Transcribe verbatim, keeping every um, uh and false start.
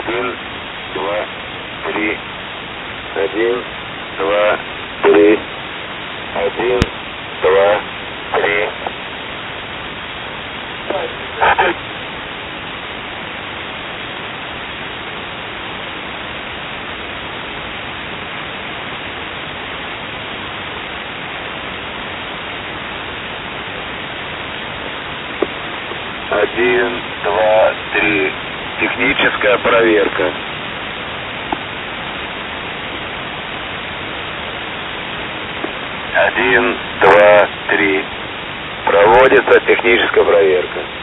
Один, два, три. Один, два, три. Один, два, три. Один, два, три. Техническая проверка. Один, два, три. Проводится техническая проверка.